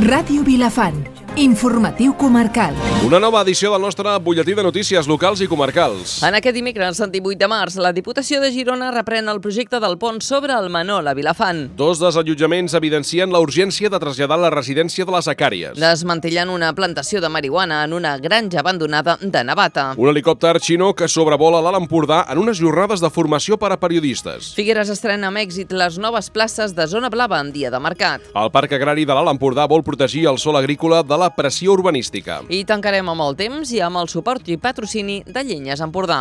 Ràdio Vilafant, informatiu comarcal. Una nova edició del nostre butlletí de notícies locals i comarcals. En aquest dimecres, el 18 de març, la Diputació de Girona reprèn el projecte del pont sobre el Manol a Vilafant. Dos desallotjaments evidencien la urgència de traslladar la residència de les Acàries. Desmantellant una plantació de marihuana en una granja abandonada de Navata. Un helicòpter xino que sobrevola l'Alt Empordà en unes jornades de formació per a periodistes. Figueres estrena amb èxit les noves places de zona blava en dia de mercat. El Parc Agrari de l'Alt Empordà vol protegir el sòl agrícola de la pressió urbanística. I tancarem amb el temps i amb el suport i patrocini de Llenyes Empordà.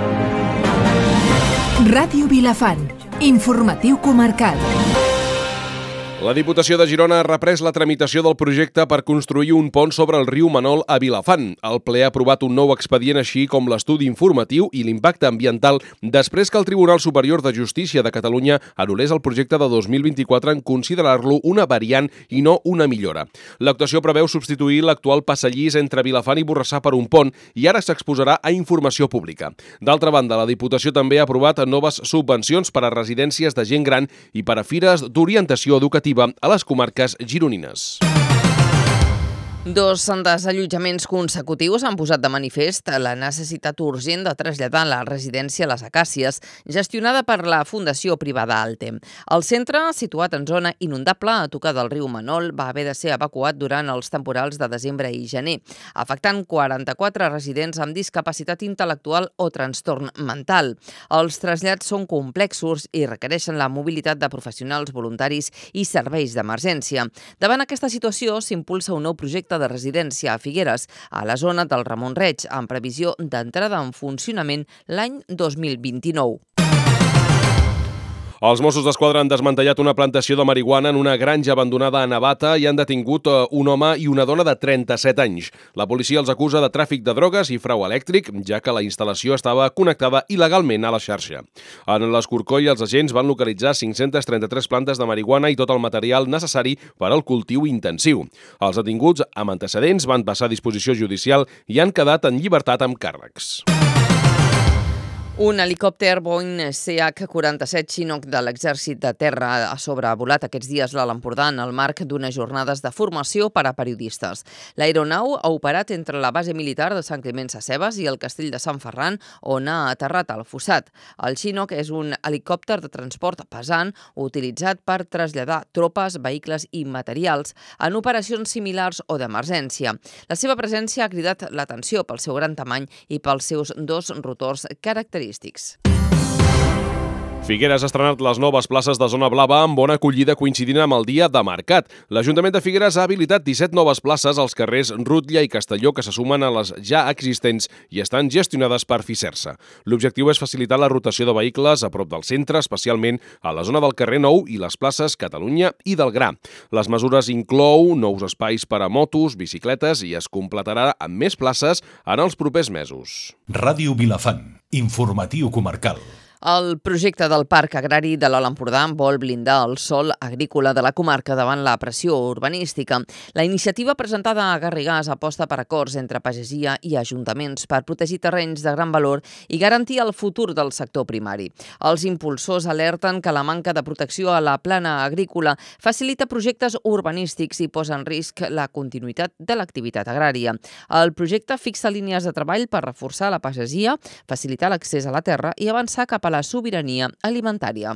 Ràdio Vilafant, informatiu comarcal. La Diputació de Girona ha reprès la tramitació del projecte per construir un pont sobre el riu Manol a Vilafant. El ple ha aprovat un nou expedient, així com l'estudi informatiu i l'impacte ambiental, després que el Tribunal Superior de Justícia de Catalunya anul·lés el projecte de 2024 en considerar-lo una variant i no una millora. L'actuació preveu substituir l'actual passallís entre Vilafant i Borrassà per un pont i ara s'exposarà a informació pública. D'altra banda, la Diputació també ha aprovat noves subvencions per a residències de gent gran i per a fires d'orientació educativa a les comarques gironines. Dos desallotjaments consecutius han posat de manifest la necessitat urgent de traslladar la residència a les Acàcies, gestionada per la Fundació Privada Alte. El centre, situat en zona inundable a tocar del riu Manol, va haver de ser evacuat durant els temporals de desembre i gener, afectant 44 residents amb discapacitat intel·lectual o trastorn mental. Els trasllats són complexos i requereixen la mobilitat de professionals, voluntaris i serveis d'emergència. Davant aquesta situació, s'impulsa un nou projecte de residència a Figueres, a la zona del Ramon Reig, amb previsió d'entrada en funcionament l'any 2029. Els Mossos d'Esquadra han desmantellat una plantació de marihuana en una granja abandonada a Navata i han detingut un home i una dona de 37 anys. La policia els acusa de tràfic de drogues i frau elèctric, ja que la instal·lació estava connectada il·legalment a la xarxa. En l'Escorcoll, els agents van localitzar 533 plantes de marihuana i tot el material necessari per al cultiu intensiu. Els detinguts amb antecedents van passar a disposició judicial i han quedat en llibertat amb càrrecs. Un helicòpter Boeing CH-47 Chinook de l'Exèrcit de Terra ha sobrevolat aquests dies l'Alt Empordà en el marc d'unes jornades de formació per a periodistes. L'aeronau ha operat entre la base militar de Sant Climent Sescebes i el castell de Sant Ferran, on ha aterrat al fossat. El Chinook és un helicòpter de transport pesant utilitzat per traslladar tropes, vehicles i materials en operacions similars o d'emergència. La seva presència ha cridat l'atenció pel seu gran tamany i pels seus dos rotors característics. Figueres ha estrenat les noves places de zona blava amb bona acollida coincidint amb el dia de mercat. L'Ajuntament de Figueres ha habilitat 17 noves places als carrers Rutlla i Castelló que se sumen a les ja existents i estan gestionades per Fisersa. L'objectiu és facilitar la rotació de vehicles a prop del centre, especialment a la zona del carrer Nou i les places Catalunya i del Gra. Les mesures inclou nous espais per a motos, bicicletes i es completarà amb més places en els propers mesos. Ràdio Vilafant, informatiu comarcal. El projecte del Parc Agrari de l'Alt Empordà vol blindar el sòl agrícola de la comarca davant la pressió urbanística. La iniciativa presentada a Garrigàs aposta per acords entre pagesia i ajuntaments per protegir terrenys de gran valor i garantir el futur del sector primari. Els impulsors alerten que la manca de protecció a la plana agrícola facilita projectes urbanístics i posa en risc la continuïtat de l'activitat agrària. El projecte fixa línies de treball per reforçar la pagesia, facilitar l'accés a la terra i avançar cap a la sobirania alimentària.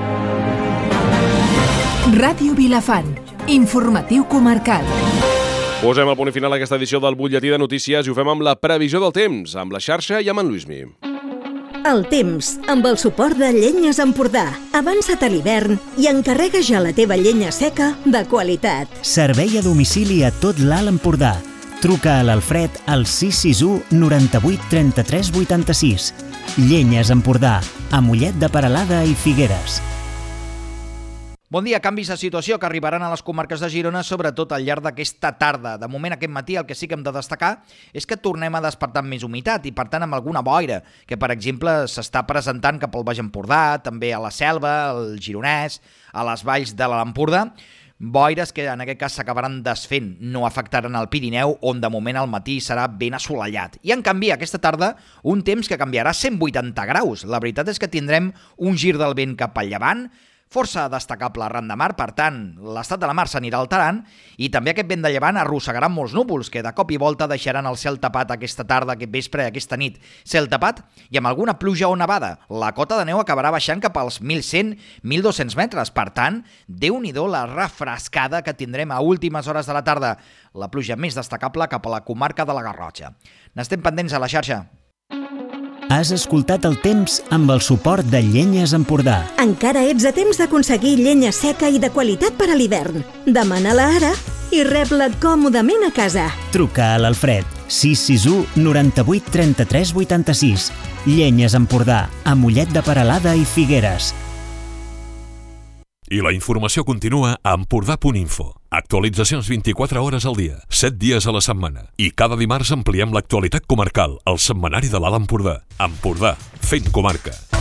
Ràdio Vilafant, informatiu comarcal. Posem el punt final a aquesta edició del butlletí de notícies i ho fem amb la previsió del temps, amb la xarxa i amb en Lluïsmi. El temps, amb el suport de Llenyes Empordà. Avança't a l'hivern i encarrega ja la teva llenya seca de qualitat. Servei a domicili a tot l'Alt Empordà. Truca a l'Alfred al 661 98 33 86. Llenyes Empordà, a Mollet de Peralada i Figueres. Bon dia. Canvis de situació que arribaran a les comarques de Girona, sobretot al llarg d'aquesta tarda. De moment, aquest matí, el que sí que hem de destacar és que tornem a despertar amb més humitat i, per tant, amb alguna boira, que, per exemple, s'està presentant cap al Baix Empordà, també a la Selva, al Gironès, a les valls de l'Empordà. Boires que en aquest cas s'acabaran desfent, no afectaran el Pirineu, on de moment al matí serà ben assolellat. I en canvi aquesta tarda un temps que canviarà 180 graus. La veritat és que tindrem un gir del vent cap al llevant, força destacable arran de mar, per tant, l'estat de la mar s'anirà alterant i també aquest vent de llevant arrossegarà molts núvols que de cop i volta deixaran el cel tapat aquesta tarda, aquest vespre, aquesta nit. Cel tapat i amb alguna pluja o nevada. La cota de neu acabarà baixant cap als 1.100-1.200 metres. Per tant, Déu-n'hi-do la refrescada que tindrem a últimes hores de la tarda. La pluja més destacable cap a la comarca de la Garrotxa. N'estem pendents a la xarxa. Has escoltat el temps amb el suport de Llenyes Empordà. Encara ets a temps d'aconseguir llenya seca i de qualitat per a l'hivern. Demana-la ara i rep-la còmodament a casa. Truca a l'Alfred 661 98 33 86. Llenyes Empordà, a Mollet de Peralada i Figueres. I la informació continua a empordà.info. Actualitzacions 24 hores al dia, 7 dies a la setmana. I cada dimarts ampliem l'actualitat comarcal al setmanari de l'Alt Empordà. Empordà, fent comarca.